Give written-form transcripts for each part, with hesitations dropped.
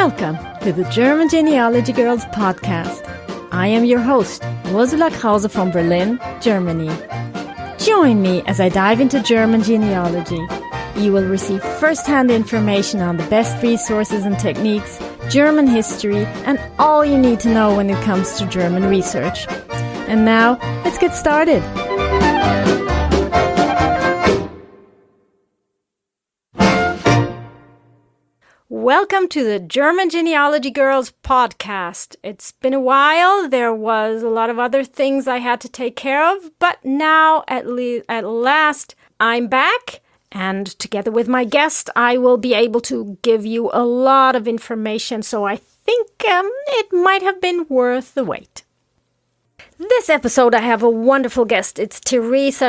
Welcome to the German Genealogy Girls podcast. I am your host, Ursula Krause from Berlin, Germany. Join me as I dive into German genealogy. You will receive first-hand information on the best resources and techniques, German history, and all you need to know when it comes to German research. And now, let's get started. Welcome to the German Genealogy Girls podcast. It's been a while. There was a lot of other things I had to take care of, but now at last I'm back, and together with my guest, I will be able to give you a lot of information, so I think it might have been worth the wait. This episode I have a wonderful guest. It's Theresa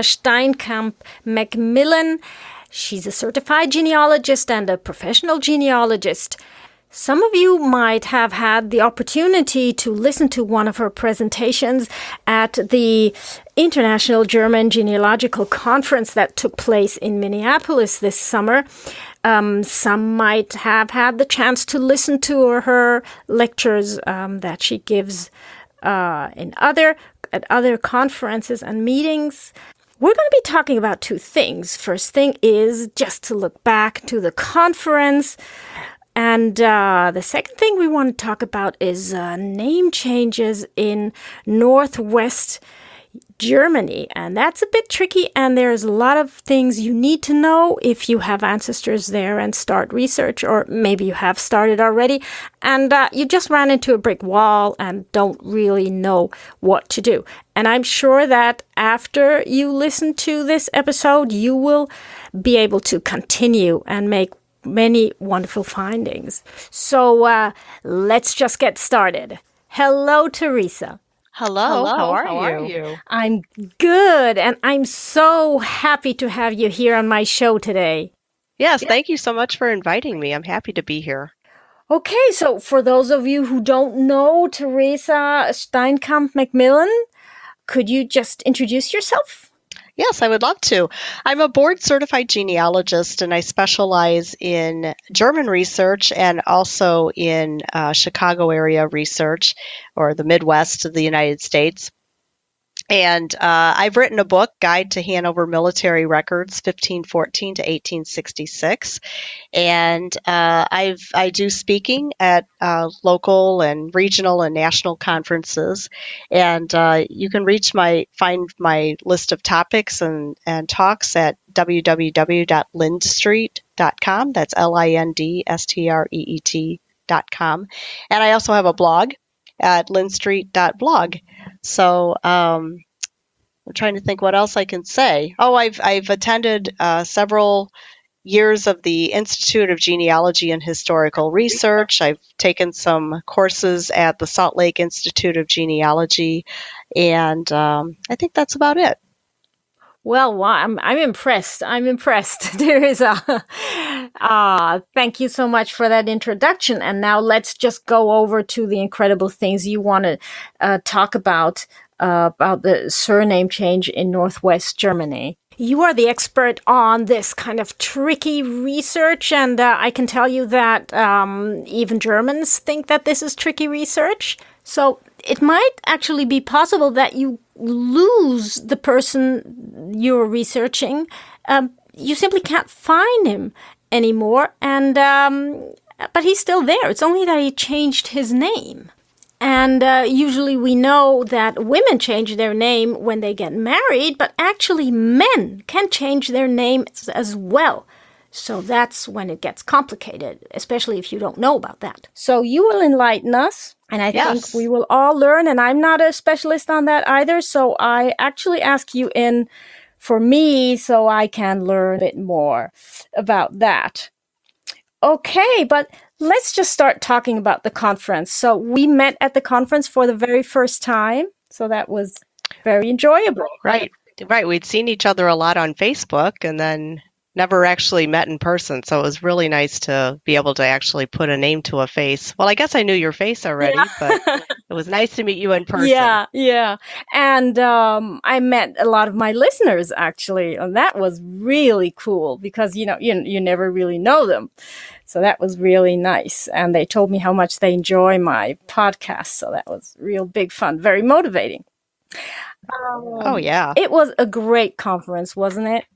Steinkamp-McMillan. She's a certified genealogist and a professional genealogist. Some of you might have had the opportunity to listen to one of her presentations at the International German Genealogical Conference that took place in Minneapolis this summer. Some might have had the chance to listen to her lectures that she gives at other conferences and meetings. We're going to be talking about two things. First thing is just to look back to the conference. And the second thing we want to talk about is name changes in Northwest Germany. And that's a bit tricky, and there's a lot of things you need to know if you have ancestors there and start research, or maybe you have started already and you just ran into a brick wall and don't really know what to do. And I'm sure that after you listen to this episode, you will be able to continue and make many wonderful findings. So let's just get started. Hello, Theresa. Hello, how are you? I'm good, and I'm so happy to have you here on my show today. Yes, thank you so much for inviting me. I'm happy to be here. Okay, so for those of you who don't know Theresa Steinkamp-McMillan, could you just introduce yourself? Yes, I would love to. I'm a board-certified genealogist, and I specialize in German research and also in Chicago area research, or the Midwest of the United States. And I've written a book, Guide to Hanover Military Records, 1514 to 1866. And I do speaking at local and regional and national conferences. And you can find my list of topics and talks at www.lindstreet.com. That's LINDSTREET.com. And I also have a blog at lindstreet.blog. So I'm trying to think what else I can say. Oh, I've attended several years of the Institute of Genealogy and Historical Research. I've taken some courses at the Salt Lake Institute of Genealogy, and I think that's about it. Well, I'm impressed. Theresa. Thank you so much for that introduction. And now let's just go over to the incredible things you want to talk about the surname change in Northwest Germany. You are the expert on this kind of tricky research, and I can tell you that even Germans think that this is tricky research. So it might actually be possible that you lose the person you're researching. You simply can't find him anymore, and but he's still there. It's only that he changed his name. And usually we know that women change their name when they get married, but actually men can change their names as well. So that's when it gets complicated, especially if you don't know about that. So you will enlighten us, and I think we will all learn, and I'm not a specialist on that either, so I actually ask you in for me so I can learn a bit more about that. Okay, but let's just start talking about the conference. So we met at the conference for the very first time, so that was very enjoyable. Right. We'd seen each other a lot on Facebook, and then never actually met in person. So it was really nice to be able to actually put a name to a face. Well, I guess I knew your face already, but Yeah. it was nice to meet you in person. Yeah, yeah. And I met a lot of my listeners actually, and that was really cool because you never really know them. So that was really nice. And they told me how much they enjoy my podcast. So that was real big fun, very motivating. Oh, yeah. It was a great conference, wasn't it?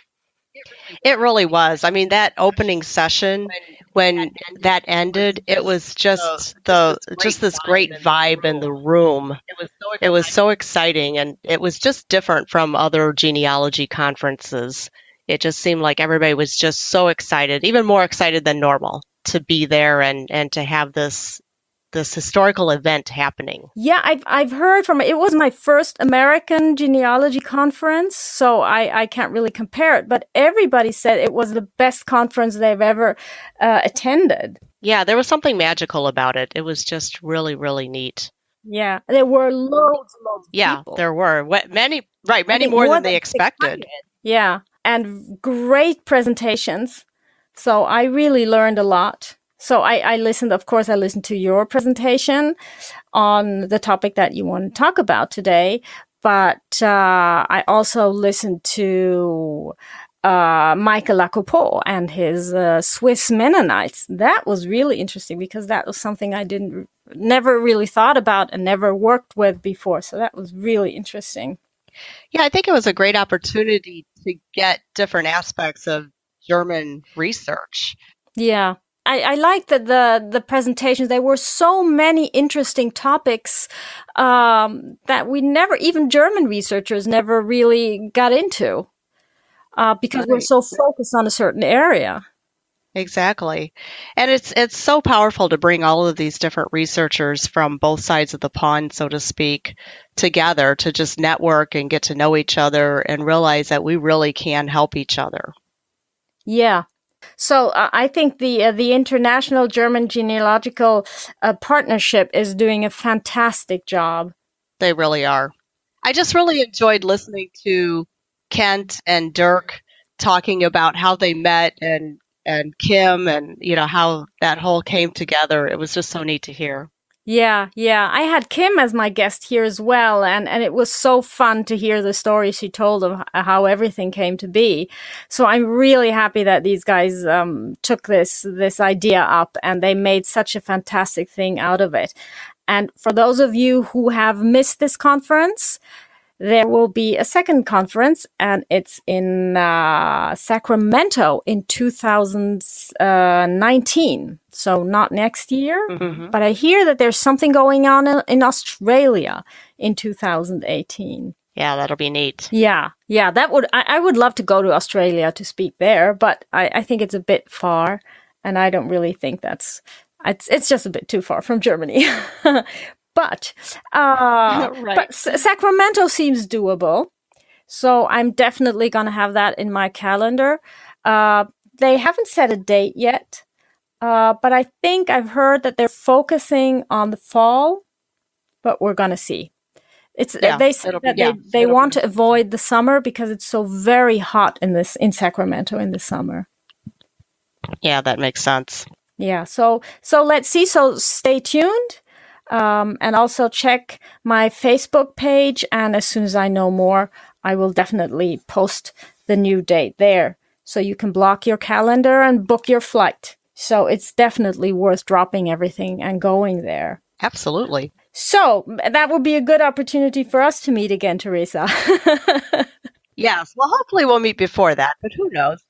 It really was. I mean, that opening session, when that ended, it was just this great vibe in the room. It was so exciting, and it was just different from other genealogy conferences. It just seemed like everybody was just so excited, even more excited than normal, to be there and to have this historical event happening. Yeah, I've heard from it. It was my first American genealogy conference, so I can't really compare it. But everybody said it was the best conference they've ever attended. Yeah, there was something magical about it. It was just really, really neat. Yeah, there were loads of people. There were many more than they expected. Yeah, and great presentations. So I really learned a lot. So I listened, of course, I listened to your presentation on the topic that you want to talk about today. But I also listened to Michael Lacopo and his Swiss Mennonites. That was really interesting because that was something I never really thought about and never worked with before. So that was really interesting. Yeah, I think it was a great opportunity to get different aspects of German research. Yeah. I liked the presentations. There were so many interesting topics that even German researchers never really got into because we're so focused on a certain area. Exactly. And it's so powerful to bring all of these different researchers from both sides of the pond, so to speak, together to just network and get to know each other and realize that we really can help each other. Yeah. So I think the International German Genealogical Partnership is doing a fantastic job. They really are. I just really enjoyed listening to Kent and Dirk talking about how they met and Kim and how that whole came together. It was just so neat to hear. Yeah. I had Kim as my guest here as well, and it was so fun to hear the story she told of how everything came to be. So I'm really happy that these guys took this idea up and they made such a fantastic thing out of it. And for those of you who have missed this conference, there will be a second conference, and it's in Sacramento in 2019. So not next year, but I hear that there's something going on in Australia in 2018. Yeah, that'll be neat. Yeah, I would love to go to Australia to speak there, but I think it's a bit far, and I don't really think it's just a bit too far from Germany. But but Sacramento seems doable, so I'm definitely going to have that in my calendar. They haven't set a date yet, but I think I've heard that they're focusing on the fall, but we're going to see. They said that they want to avoid the summer because it's so very hot in Sacramento in the summer. Yeah, that makes sense. Yeah, so let's see. So stay tuned. And also check my Facebook page. And as soon as I know more, I will definitely post the new date there. So you can block your calendar and book your flight. So it's definitely worth dropping everything and going there. Absolutely. So that would be a good opportunity for us to meet again, Teresa. Yes. Well, hopefully we'll meet before that, but who knows?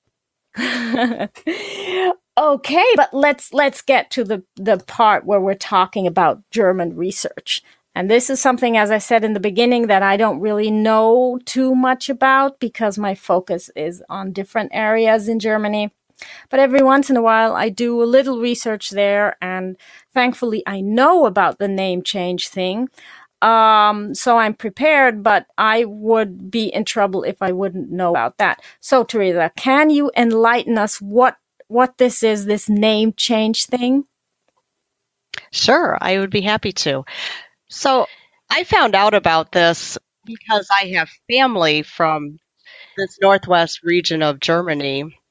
Okay, but let's get to the part where we're talking about German research. And this is something, as I said in the beginning, that I don't really know too much about because my focus is on different areas in Germany. But every once in a while, I do a little research there, and thankfully I know about the name change thing. So I'm prepared, but I would be in trouble if I wouldn't know about that. So, Teresa, can you enlighten us what this is, this name change thing? Sure, I would be happy to. So I found out about this because I have family from this northwest region of Germany,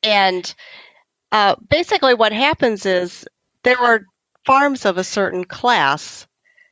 And basically what happens is there were farms of a certain class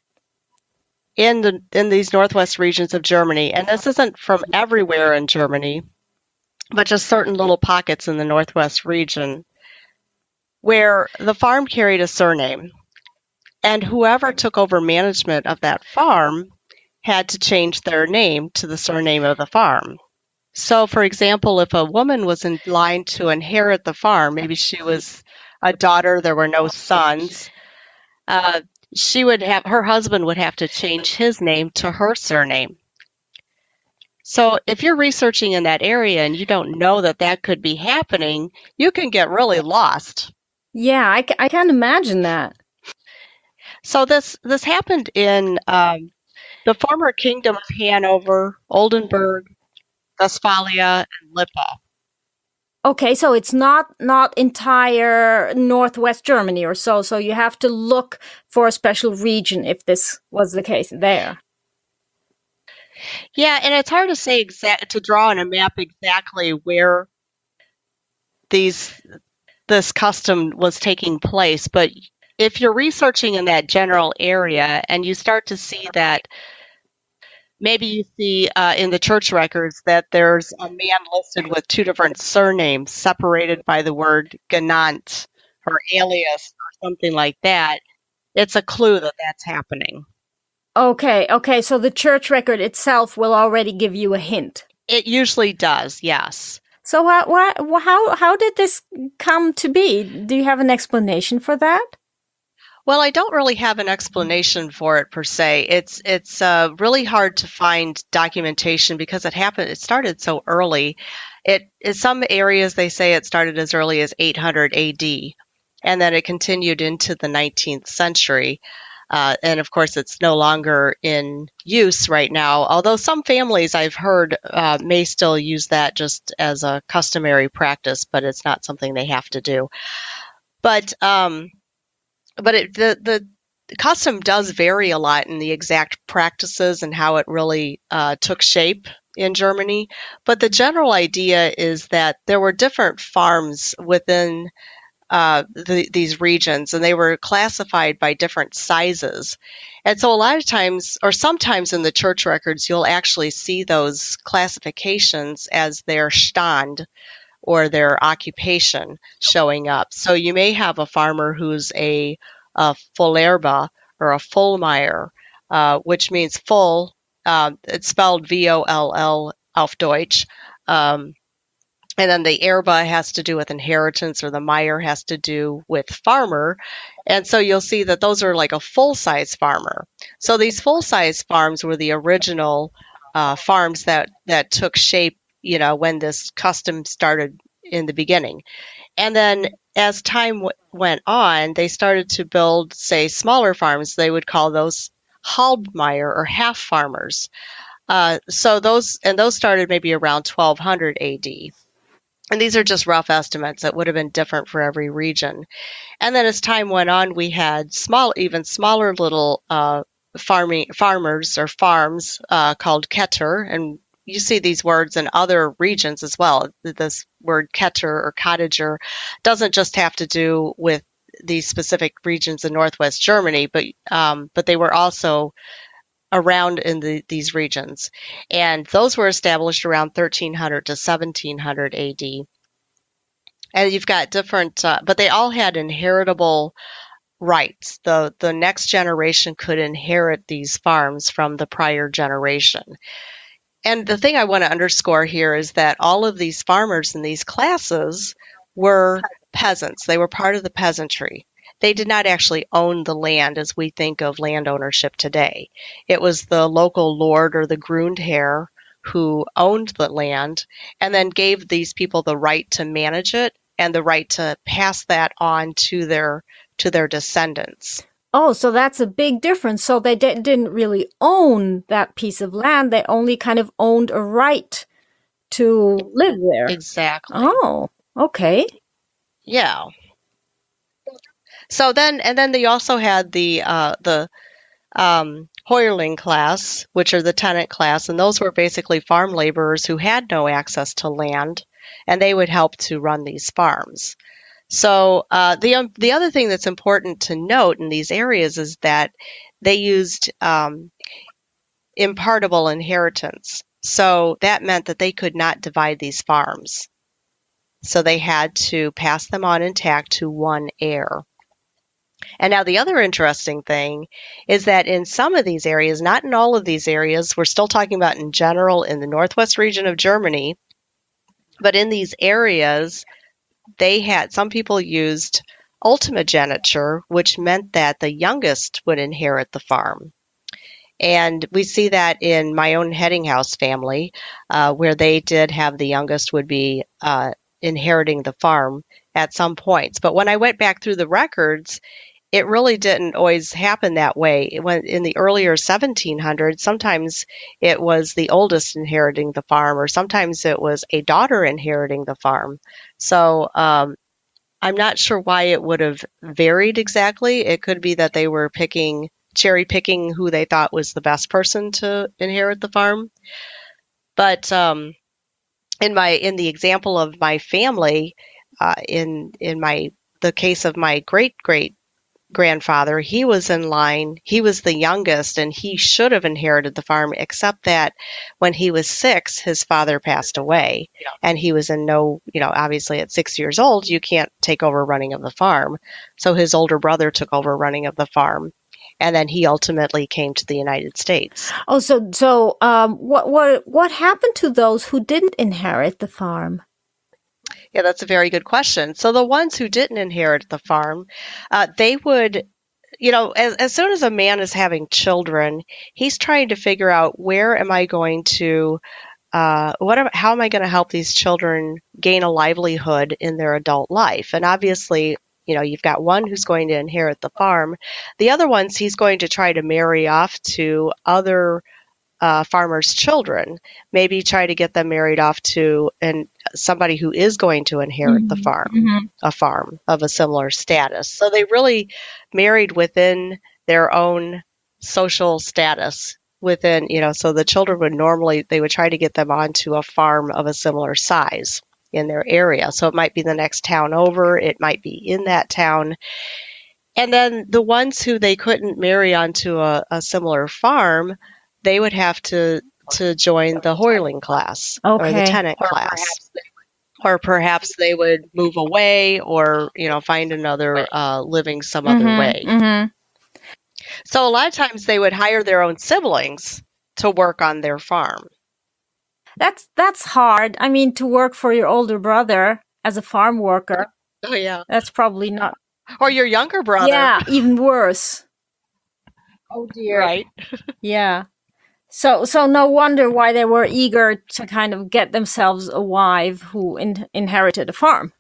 in these northwest regions of Germany, and this isn't from everywhere in Germany, but just certain little pockets in the northwest region where the farm carried a surname, and whoever took over management of that farm had to change their name to the surname of the farm. So, for example, if a woman was in line to inherit the farm, maybe she was a daughter, there were no sons, uh, her husband would have to change his name to her surname. So if you're researching in that area and you don't know that that could be happening, you can get really lost. Yeah, I can't imagine that. So this happened in the former Kingdom of Hanover, Oldenburg, Westphalia, and Lippe. Okay, so it's not entire northwest Germany or so. So you have to look for a special region if this was the case there. Yeah, and it's hard to say to draw on a map exactly where this custom was taking place, but if you're researching in that general area and you start to see that maybe you see in the church records that there's a man listed with two different surnames separated by the word genannt or alias or something like that, it's a clue that that's happening. Okay, so the church record itself will already give you a hint. It usually does, yes. So how did this come to be? Do you have an explanation for that? Well, I don't really have an explanation for it per se. It's really hard to find documentation because it started so early. In some areas they say it started as early as 800 AD, and then it continued into the 19th century. And of course, it's no longer in use right now, although some families I've heard may still use that just as a customary practice, but it's not something they have to do. But the custom does vary a lot in the exact practices and how it really took shape in Germany. But the general idea is that there were different farms within these regions, and they were classified by different sizes. And so a lot of times, or sometimes in the church records, you'll actually see those classifications as their stand or their occupation showing up. So you may have a farmer who's a Vollerbe or a Vollmeier, which means full. It's spelled Voll auf Deutsch. And then the Erbe has to do with inheritance, or the Meyer has to do with farmer. And so you'll see that those are like a full-size farmer. So these full-size farms were the original farms that took shape, when this custom started in the beginning. And then as time went on, they started to build, say, smaller farms. They would call those Halbmeier or half farmers. So those started maybe around 1200 AD. And these are just rough estimates that would have been different for every region. And then as time went on, we had even smaller little farmers or farms called Ketter. And you see these words in other regions as well. This word Ketter or cottager doesn't just have to do with these specific regions in northwest Germany, but they were also around in these regions. And those were established around 1300 to 1700 AD. And you've got different, but they all had inheritable rights. The next generation could inherit these farms from the prior generation. And the thing I want to underscore here is that all of these farmers in these classes were peasants. They were part of the peasantry. They did not actually own the land as we think of land ownership today. It was the local lord or the Grundherr who owned the land and then gave these people the right to manage it and the right to pass that on to their descendants. Oh, so that's a big difference. So they didn't really own that piece of land. They only kind of owned a right to live there. Exactly. Oh, okay. Yeah. So then they also had the Heuerling class, which are the tenant class, and those were basically farm laborers who had no access to land. and they would help to run these farms. So the other thing that's important to note in these areas is that they used impartable inheritance. So that meant that they could not divide these farms. So they had to pass them on intact to one heir. And now the other interesting thing is that in some of these areas, not in all of these areas, we're still talking about in general in the northwest region of Germany, but in these areas, some people used ultimogeniture, which meant that the youngest would inherit the farm. And we see that in my own Headinghouse family, where they did have the youngest would be inheriting the farm at some points. But when I went back through the records, it really didn't always happen that way. When in the earlier 1700s, sometimes it was the oldest inheriting the farm, or sometimes it was a daughter inheriting the farm. So I'm not sure why it would have varied exactly. It could be that they were cherry picking who they thought was the best person to inherit the farm. But in the example of my family, in the case of my great grandfather, he was in line. He was the youngest, and he should have inherited the farm, except that when he was 6, his father passed away, and he was obviously at 6 years old, you can't take over running of the farm. So his older brother took over running of the farm, and then he ultimately came to the United States. Oh, so what happened to those who didn't inherit the farm? Yeah, that's a very good question. So the ones who didn't inherit the farm, they would, as soon as a man is having children, he's trying to figure out where am I going to, how am I going to help these children gain a livelihood in their adult life? And obviously, you've got one who's going to inherit the farm. The other ones he's going to try to marry off to other farmers' children, maybe try to get them married off to somebody who is going to inherit the farm, a farm of a similar status. So they really married within their own social status within, so the children they would try to get them onto a farm of a similar size in their area. So it might be the next town over, it might be in that town. And then the ones who they couldn't marry onto a similar farm, they would have to join the Hoyling class or the tenant class. Or perhaps they would move away or, find another living some other way. Mm-hmm. So a lot of times they would hire their own siblings to work on their farm. That's hard. I mean, to work for your older brother as a farm worker. Oh, yeah. That's probably not. Or your younger brother. Yeah, even worse. Oh, dear. Right. Yeah. So no wonder why they were eager to kind of get themselves a wife who inherited a farm.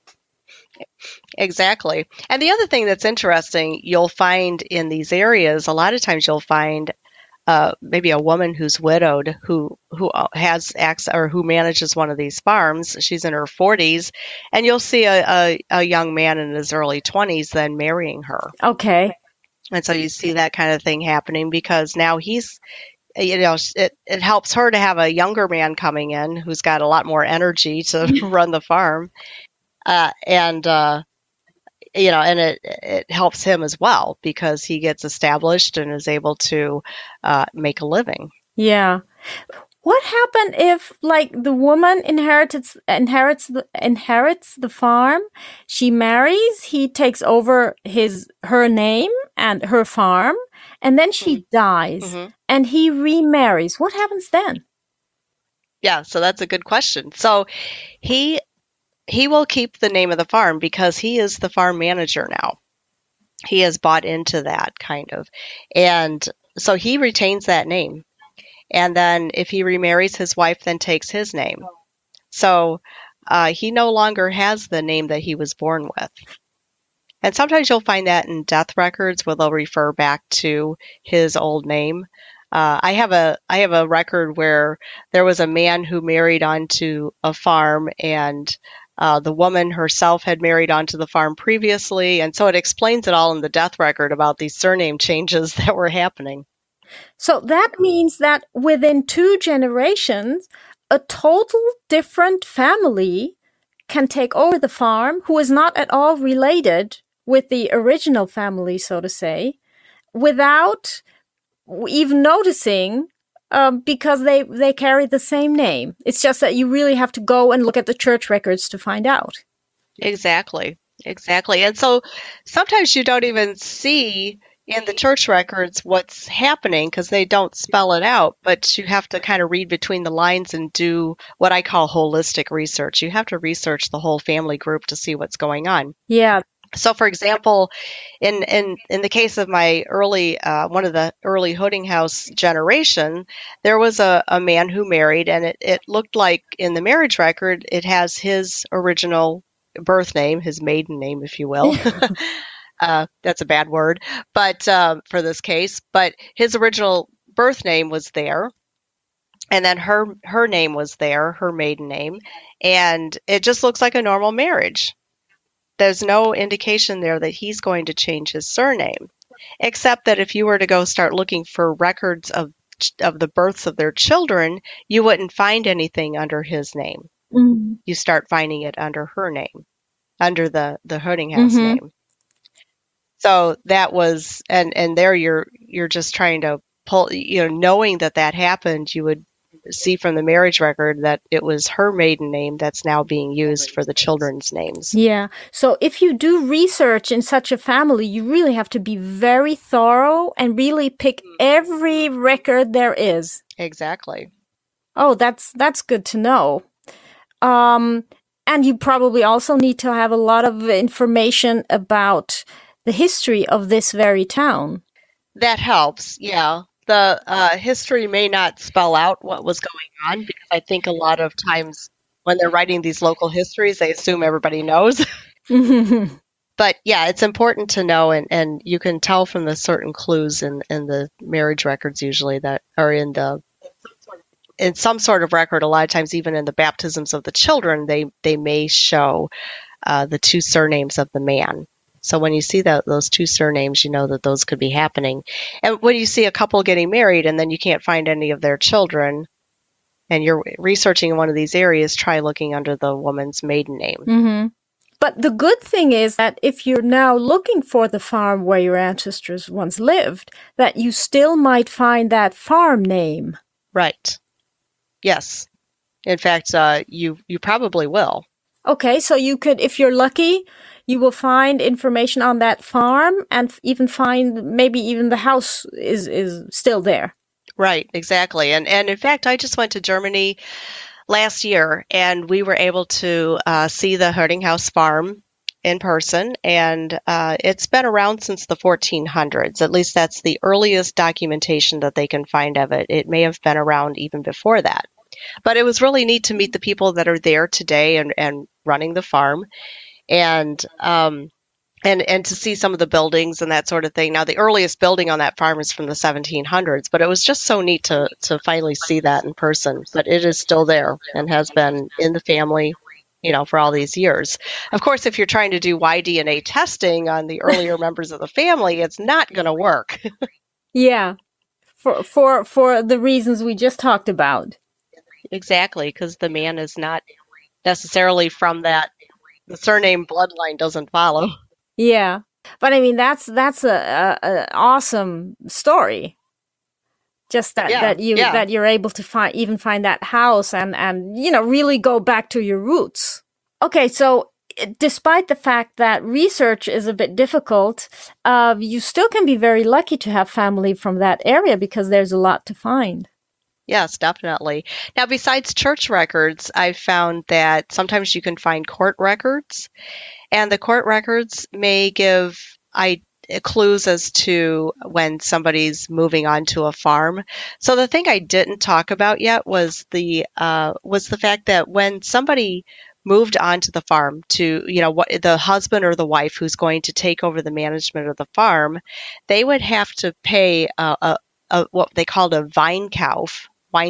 Exactly. And the other thing that's interesting, you'll find in these areas, a lot of times you'll find maybe a woman who's widowed who has access or who manages one of these farms. She's in her 40s, and you'll see a young man in his early 20s then marrying her. Okay. And so you see that kind of thing happening because now he's, it helps her to have a younger man coming in who's got a lot more energy to run the farm. And it helps him as well because he gets established and is able to make a living. Yeah. What happened if, like, the woman inherits the farm? She marries, he takes over her name and her farm, and then she dies, and he remarries. What happens then? Yeah, so that's a good question. So he will keep the name of the farm because he is the farm manager now. He has bought into that kind of. And so he retains that name. And then if he remarries, his wife then takes his name. So he no longer has the name that he was born with. And sometimes you'll find that in death records where they'll refer back to his old name. I have a record where there was a man who married onto a farm, and the woman herself had married onto the farm previously, and so it explains it all in the death record about these surname changes that were happening. So that means that within 2 generations, a total different family can take over the farm who is not at all related with the original family, so to say, without even noticing, because they carry the same name. It's just that you really have to go and look at the church records to find out. Exactly. And so sometimes you don't even see in the church records what's happening because they don't spell it out, but you have to kind of read between the lines and do what I call holistic research. You have to research the whole family group to see what's going on. Yeah. So, for example, in the case of my early one of the early Hoddinghouse generation, there was a man who married, and it looked like in the marriage record it has his original birth name, his maiden name, if you will. That's a bad word, but for this case, but his original birth name was there, and then her name was there, her maiden name, and it just looks like a normal marriage. There's no indication there that he's going to change his surname, except that if you were to go start looking for records of the births of their children, you wouldn't find anything under his name. Mm-hmm. You start finding it under her name, under the Hoddinghouse name. So that was, and there you're just trying to pull, knowing that happened, you would see from the marriage record that it was her maiden name that's now being used for the children's names. Yeah. So if you do research in such a family, you really have to be very thorough and really pick every record there is. Exactly. Oh, that's good to know. And you probably also need to have a lot of information about the history of this very town. That helps, yeah. The history may not spell out what was going on, because I think a lot of times when they're writing these local histories, they assume everybody knows. But yeah, it's important to know, and you can tell from the certain clues in the marriage records usually that are in some sort of record. A lot of times, even in the baptisms of the children, they may show the two surnames of the man. So when you see those two surnames, you know that those could be happening. And when you see a couple getting married and then you can't find any of their children, and you're researching in one of these areas, try looking under the woman's maiden name. Mm-hmm. But the good thing is that if you're now looking for the farm where your ancestors once lived, that you still might find that farm name. Right. Yes. In fact, you probably will. Okay, so you could, if you're lucky, you will find information on that farm and even find maybe even the house is still there. Right, exactly. And in fact, I just went to Germany last year, and we were able to see the Hoddinghouse farm in person, and it's been around since the 1400s. At least that's the earliest documentation that they can find of it. It may have been around even before that. But it was really neat to meet the people that are there today and running the farm, and to see some of the buildings and that sort of thing. Now, the earliest building on that farm is from the 1700s, but it was just so neat to finally see that in person. But it is still there and has been in the family, for all these years. Of course, if you're trying to do Y-DNA testing on the earlier members of the family, it's not going to work. Yeah, for the reasons we just talked about. Exactly, because the man is not necessarily from that. The surname bloodline doesn't follow. Yeah, but I mean that's a awesome story. Just that you're able to find that house and really go back to your roots. Okay, so despite the fact that research is a bit difficult, you still can be very lucky to have family from that area because there's a lot to find. Yes, definitely. Now, besides church records, I've found that sometimes you can find court records, and the court records may give clues as to when somebody's moving on to a farm. So the thing I didn't talk about yet was the fact that when somebody moved onto the farm to, the husband or the wife who's going to take over the management of the farm, they would have to pay what they called a Weinkauf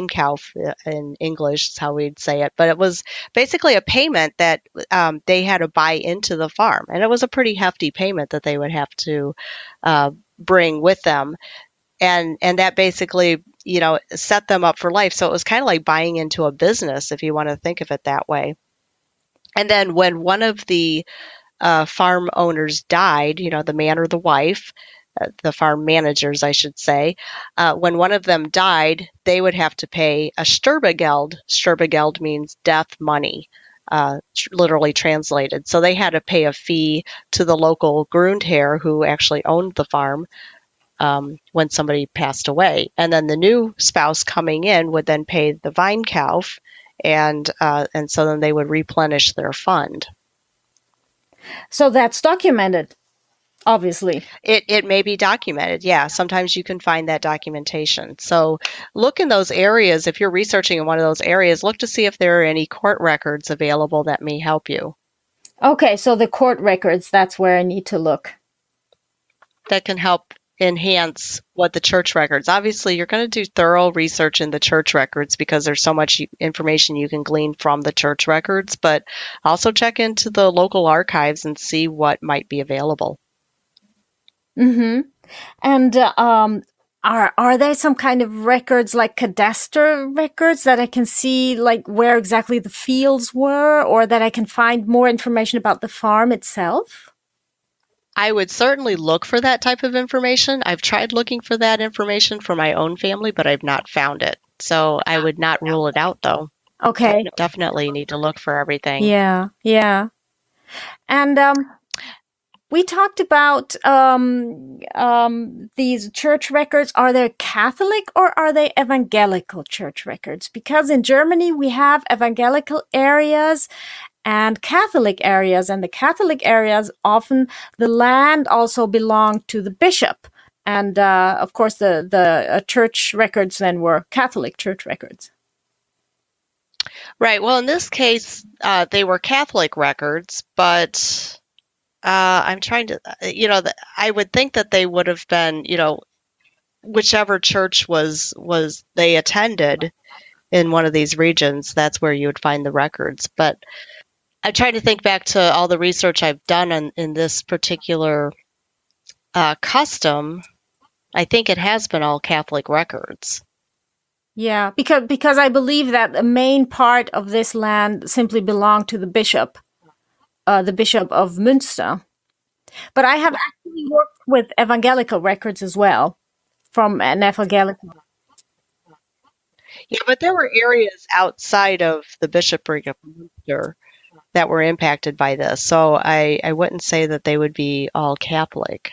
in English is how we'd say it, but it was basically a payment that they had to buy into the farm, and it was a pretty hefty payment that they would have to bring with them. and that basically, set them up for life. So it was kind of like buying into a business, if you want to think of it that way. And then when one of the farm owners died, the man or the wife, the farm managers, I should say, when one of them died, they would have to pay a Sterbegeld. Sterbegeld means death money, literally translated. So they had to pay a fee to the local Grundherr who actually owned the farm when somebody passed away. And then the new spouse coming in would then pay the Weinkauf, and so then they would replenish their fund. So that's documented, obviously. It may be documented. Yeah, sometimes you can find that documentation. So look in those areas. If you're researching in one of those areas, look to see if there are any court records available that may help you. Okay, so the court records, that's where I need to look. That can help enhance what the church records. Obviously, you're going to do thorough research in the church records because there's so much information you can glean from the church records, but also check into the local archives and see what might be available. Mm-hmm. And are there some kind of records, like cadastre records, that I can see, like where exactly the fields were, or that I can find more information about the farm itself? I would certainly look for that type of information. I've tried looking for that information for my own family, but I've not found it. So I would not rule it out, though. Okay. Definitely need to look for everything. Yeah. And we talked about these church records. Are they Catholic or are they evangelical church records? Because in Germany, we have evangelical areas and Catholic areas. And the Catholic areas, often the land also belonged to the bishop. And of course, the church records then were Catholic church records. Right. Well, in this case, they were Catholic records, but I'm trying to, I would think that they would have been, whichever church was they attended in one of these regions, that's where you would find the records. But I try to think back to all the research I've done in this particular custom. I think it has been all Catholic records. Yeah, because I believe that the main part of this land simply belonged to the bishop of Münster. But I have actually worked with evangelical records as well, from an evangelical. Yeah, but there were areas outside of the bishopric of Münster that were impacted by this. So I wouldn't say that they would be all Catholic.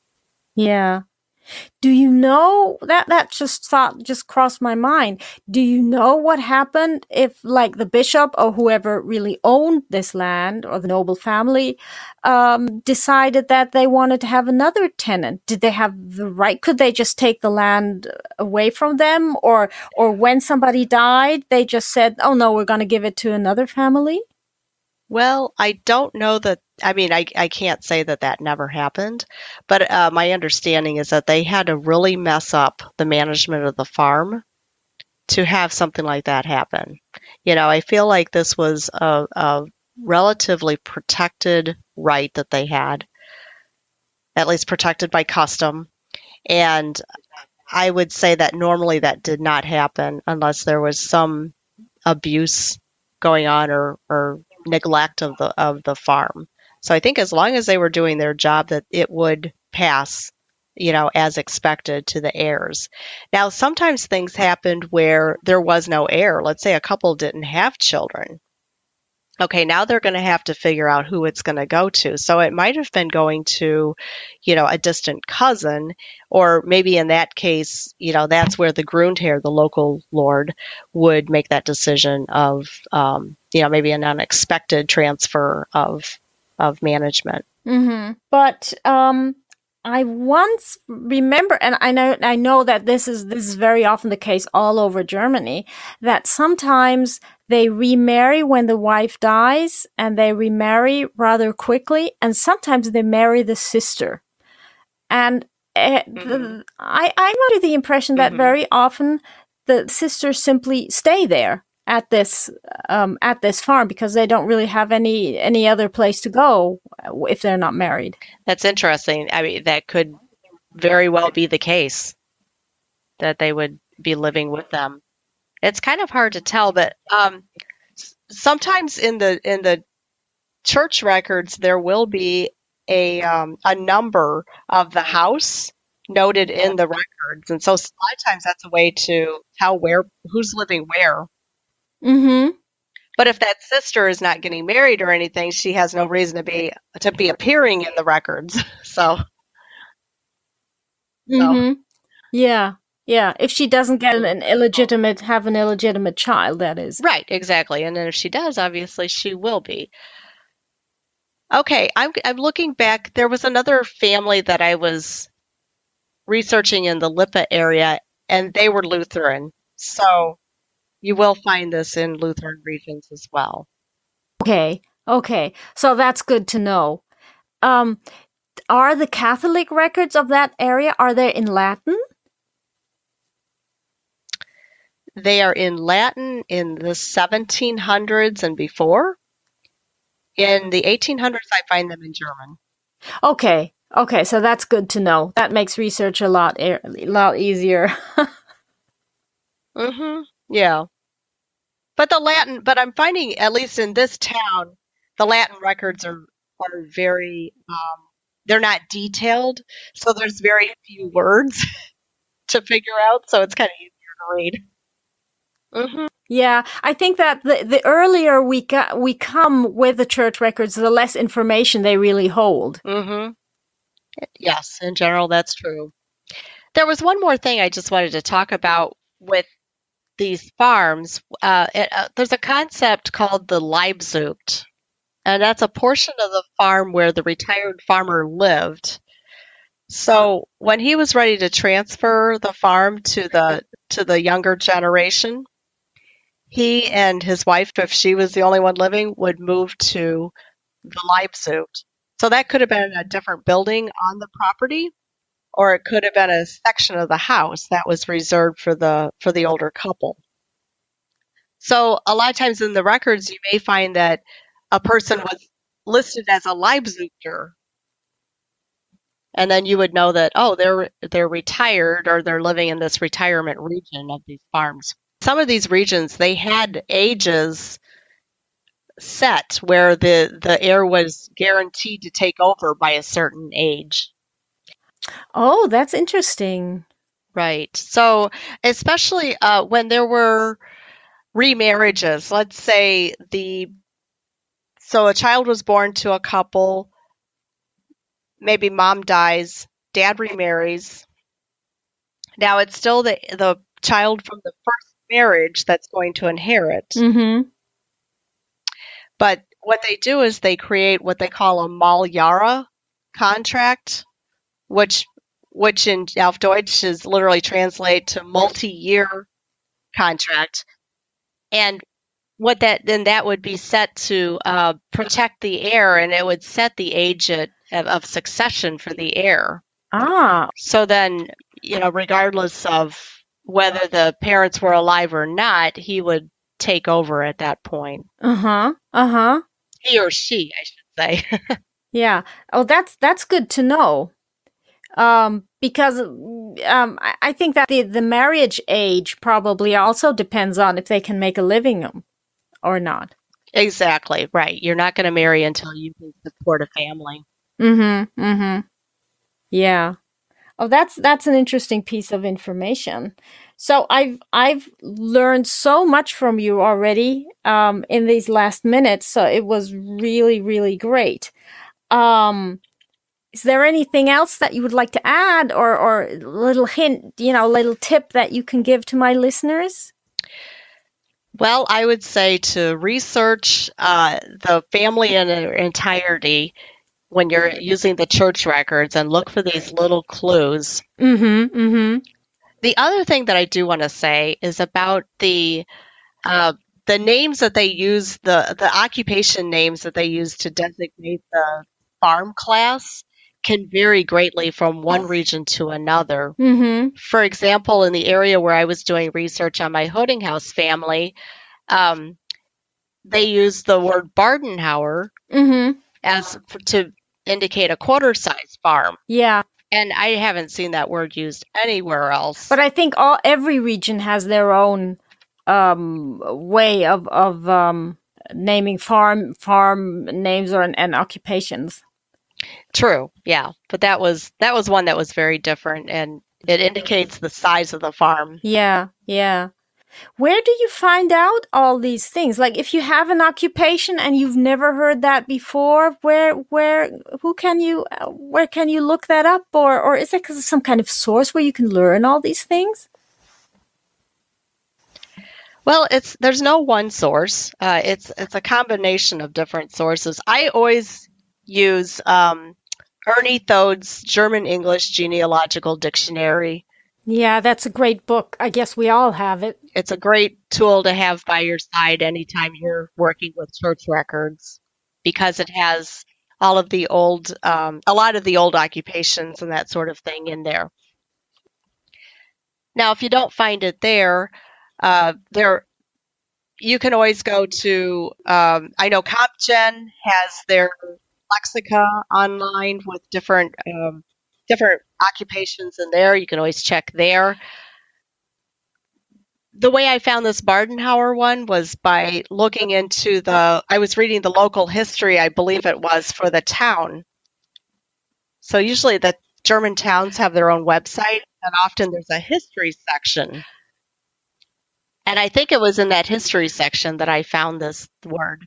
Yeah. Do you know that just crossed my mind? Do you know what happened if, like, the bishop or whoever really owned this land, or the noble family, decided that they wanted to have another tenant? Did they have the right? Could they just take the land away from them, or when somebody died, they just said, "Oh no, we're going to give it to another family"? Well, I don't know that. I mean, I can't say that never happened, but my understanding is that they had to really mess up the management of the farm to have something like that happen. I feel like this was a relatively protected right that they had, at least protected by custom. And I would say that normally that did not happen unless there was some abuse going on or neglect of the farm. So I think as long as they were doing their job, that it would pass, as expected to the heirs. Now, sometimes things happened where there was no heir. Let's say a couple didn't have children. Okay, now they're going to have to figure out who it's going to go to. So it might have been going to, a distant cousin, or maybe in that case, that's where the Grundherr, the local lord, would make that decision of, maybe an unexpected transfer of management. Mm-hmm. But I once remember, and I know that this is very often the case all over Germany, that sometimes they remarry when the wife dies, and they remarry rather quickly, and sometimes they marry the sister. And I'm under the impression that very often the sisters simply stay there at this farm because they don't really have any other place to go if they're not married. That's interesting. I mean, that could very well be the case. that they would be living with them. It's kind of hard to tell, but sometimes in the church records there will be a number of the house noted in the records, and so a lot of times that's a way to tell who's living where. Mm-hmm. But if that sister is not getting married or anything, she has no reason to be appearing in the records. So, Mm-hmm. Yeah. Yeah. If she doesn't get an have an illegitimate child, that is. right, exactly. And then if she does, obviously she will be. Okay, I'm looking back. There was another family that I was researching in the Lipa area, and they were Lutheran. So you will find this in Lutheran regions as well. Okay. Okay. So that's good to know. Are the Catholic records of that area, are they in Latin? They are in Latin in the 1700s and before. In the 1800s, I find them in German. Okay. Okay, so that's good to know. That makes research a lot easier. Mm-hmm. Yeah. But I'm finding, at least in this town, the Latin records are very, they're not detailed, so there's very few words to figure out, so it's kind of easier to read. Mm-hmm. Yeah, I think that the earlier we come with the church records, the less information they really hold. Mm-hmm. Yes, in general, that's true. There was one more thing I just wanted to talk about with these farms. There's a concept called the Leibzucht, and that's a portion of the farm where the retired farmer lived. So when he was ready to transfer the farm to the younger generation, he and his wife, if she was the only one living, would move to the Leibzucht. So that could have been a different building on the property, or it could have been a section of the house that was reserved for the older couple. So a lot of times in the records, you may find that a person was listed as a Leibzuchter, and then you would know that, oh, they're retired, or they're living in this retirement region of these farms. Some of these regions, they had ages set where the heir was guaranteed to take over by a certain age. Oh, that's interesting. Right. So especially when there were remarriages, let's say so a child was born to a couple, maybe mom dies, dad remarries. Now it's still the child from the first marriage that's going to inherit. Mm-hmm. But what they do is they create what they call a Maljahre contract, which in auf Deutsch is literally translate to multi-year contract. And that would be set to protect the heir, and it would set the age of succession for the heir. Ah. So then, regardless of whether the parents were alive or not, he would take over at that point. Uh-huh. Uh-huh. He or she, I should say. Yeah. Oh, that's good to know. Because I think that the marriage age probably also depends on if they can make a living or not. Exactly, right. You're not going to marry until you can support a family. Mm-hmm. Mm-hmm. Yeah. Oh, that's an interesting piece of information. So I've learned so much from you already in these last minutes. So it was really, really great. Is there anything else that you would like to add, or a little hint, little tip that you can give to my listeners? Well, I would say to research the family in their entirety when you're using the church records, and look for these little clues. Mm-hmm. Mm-hmm. The other thing that I do want to say is about the names that they use, the occupation names that they use to designate the farm class can vary greatly from one region to another. Mm-hmm. For example, in the area where I was doing research on my Hoddinghaus family, they use the word Bardenhauer Mm-hmm. to indicate a quarter-size farm. Yeah. And I haven't seen that word used anywhere else. But I think every region has their own way of naming farm names or and occupations. True, yeah. But that was one that was very different, and it indicates the size of the farm. Yeah, yeah. Where do you find out all these things? Like if you have an occupation and you've never heard that before, who can you, where can you look that up? Or is there some kind of source where you can learn all these things? Well, there's no one source. It's a combination of different sources. I always use Ernie Thode's German English Genealogical Dictionary. Yeah, that's a great book. I guess we all have it. It's a great tool to have by your side anytime you're working with church records, because it has all of the old, a lot of the old occupations and that sort of thing in there. Now, if you don't find it there, you can always go to, I know CompGen has their lexica online with different occupations in there. You can always check there. The way I found this Bardenhauer one was by looking into I was reading the local history, I believe it was, for the town. So usually the German towns have their own website, and often there's a history section. And I think it was in that history section that I found this word.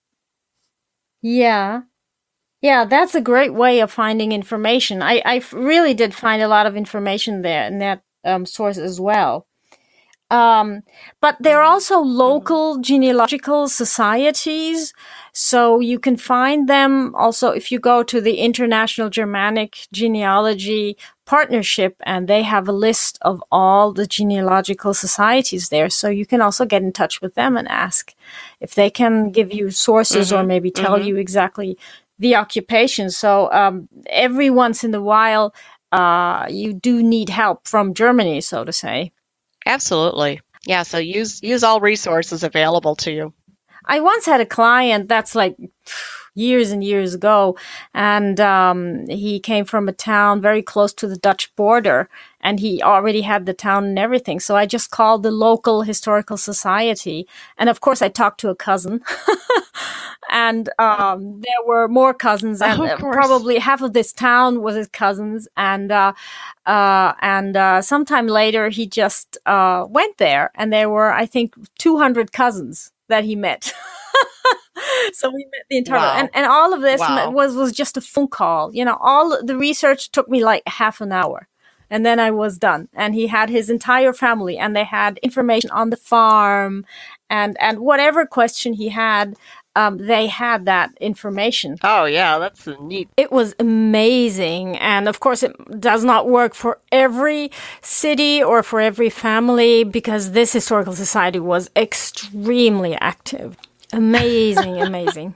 Yeah. Yeah, that's a great way of finding information. I really did find a lot of information there in that source as well. But there are also local genealogical societies, so you can find them also if you go to the International Germanic Genealogy Partnership, and they have a list of all the genealogical societies there. So you can also get in touch with them and ask if they can give you sources or maybe tell you exactly the occupation. So every once in a while, you do need help from Germany, so to say. Absolutely. Yeah, so use all resources available to you. I once had a client that's like years and years ago, and he came from a town very close to the Dutch border, and he already had the town and everything. So I just called the local historical society, and of course I talked to a cousin. And there were more cousins, and probably half of this town was his cousins. And sometime later, he just went there, and there were, I think, 200 cousins that he met. So we met the entire, and all of this was just a phone call. You know, all the research took me like half an hour. And then I was done. And he had his entire family, and they had information on the farm, and whatever question he had, they had that information. Oh, yeah, that's neat. It was amazing. And of course, it does not work for every city or for every family, because this historical society was extremely active. Amazing, amazing.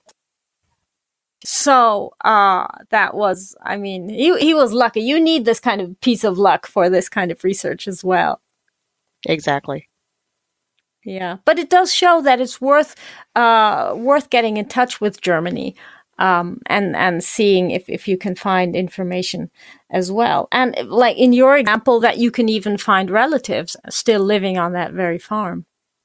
So that was, I mean, he was lucky. You need this kind of piece of luck for this kind of research as well. Exactly. Yeah, but it does show that it's worth getting in touch with Germany, and seeing if you can find information as well. And like in your example, that you can even find relatives still living on that very farm,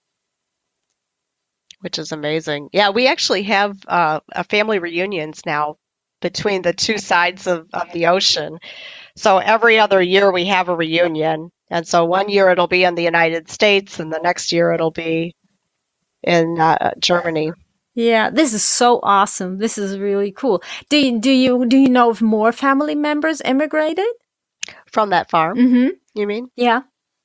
which is amazing. Yeah, we actually have family reunions now between the two sides of the ocean. So every other year we have a reunion. And so one year it'll be in the United States, and the next year it'll be in Germany. Yeah, this is so awesome. This is really cool. Do you know if more family members immigrated from that farm? Mm-hmm. You mean? Yeah.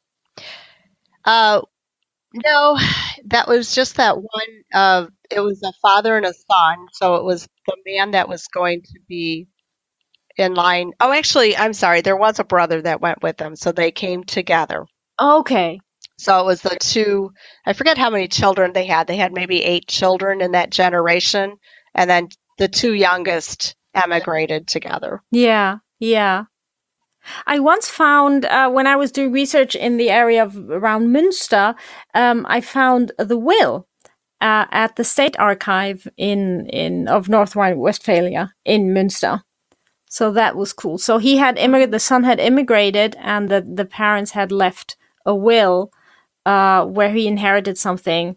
No, that was just that one. It was a father and a son, so it was the man that was going to be in line. Oh, actually, I'm sorry. There was a brother that went with them, so they came together. Okay. So it was the two. I forget how many children they had. They had maybe 8 children in that generation, and then the 2 youngest emigrated together. Yeah, yeah. I once found, when I was doing research in the area around Münster, I found the will at the State Archive of North Rhine-Westphalia in Münster. So that was cool. So he had immigrated, the son had immigrated, and the parents had left a will where he inherited something.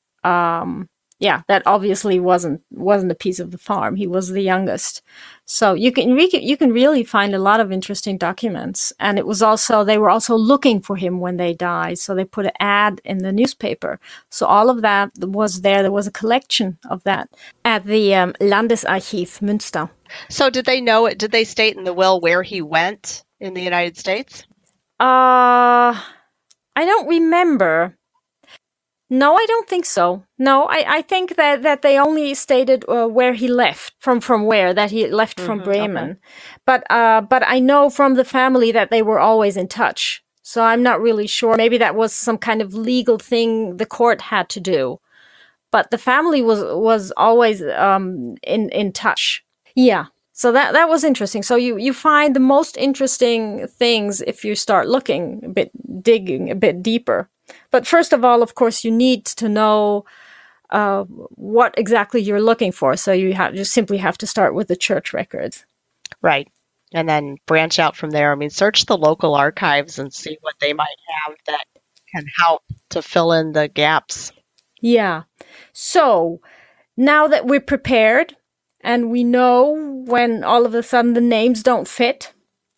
That obviously wasn't a piece of the farm. He was the youngest. So you can really find a lot of interesting documents. And they were also looking for him when they died. So they put an ad in the newspaper. So all of that was there. There was a collection of that at the Landesarchiv Münster. So did they know it? Did they state in the will where he went in the United States? I don't remember. No, I don't think so. No, I think that they only stated where he left from where, that he left from Bremen. Okay. But I know from the family that they were always in touch. So I'm not really sure. Maybe that was some kind of legal thing the court had to do. But the family was always in touch. Yeah. So that was interesting. So you find the most interesting things if you start digging a bit deeper. But first of all, of course, you need to know what exactly you're looking for. So you simply have to start with the church records. Right. And then branch out from there. I mean, search the local archives and see what they might have that can help to fill in the gaps. Yeah. So now that we're prepared and we know when all of a sudden the names don't fit,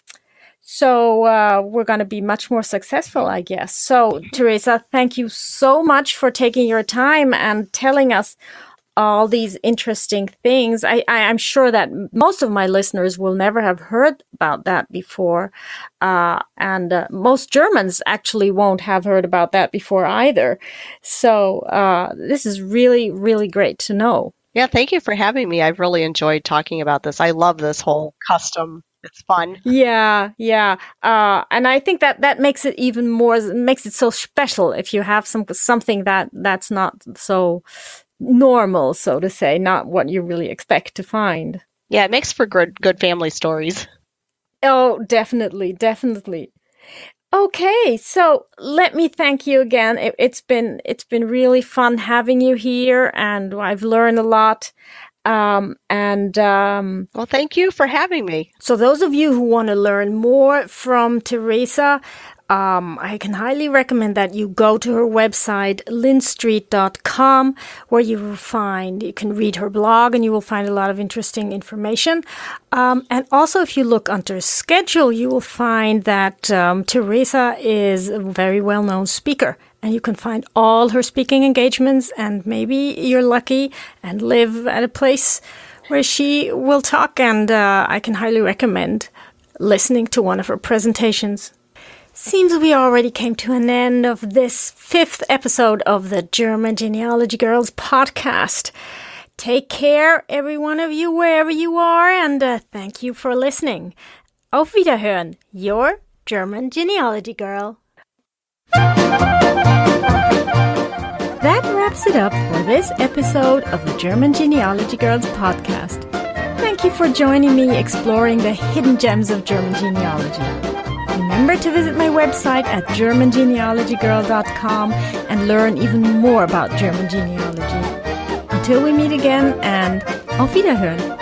so we're going to be much more successful, I guess. So, Teresa, thank you so much for taking your time and telling us all these interesting things. I'm sure that most of my listeners will never have heard about that before. And most Germans actually won't have heard about that before either. So this is really, really great to know. Yeah, thank you for having me. I've really enjoyed talking about this. I love this whole custom. It's fun. Yeah. And I think that makes it even more, makes it so special if you have something that's not so normal, so to say, not what you really expect to find. Yeah, it makes for good family stories. Oh, definitely. Okay, so let me thank you again. It's been really fun having you here, and I've learned a lot. Well, thank you for having me. So those of you who want to learn more from Teresa, I can highly recommend that you go to her website, lindstreet.com, where you can read her blog and you will find a lot of interesting information. And also, if you look under schedule, you will find that Teresa is a very well-known speaker. And you can find all her speaking engagements, and maybe you're lucky and live at a place where she will talk, and I can highly recommend listening to one of her presentations. Seems we already came to an end of this 5th episode of the German Genealogy Girls podcast. Take care, every one of you, wherever you are, and thank you for listening. Auf Wiederhören, your German Genealogy Girl. That wraps it up for this episode of the German Genealogy Girls podcast. Thank you for joining me exploring the hidden gems of German genealogy. Remember to visit my website at germangenealogygirl.com and learn even more about German genealogy. Until we meet again, and auf Wiederhören!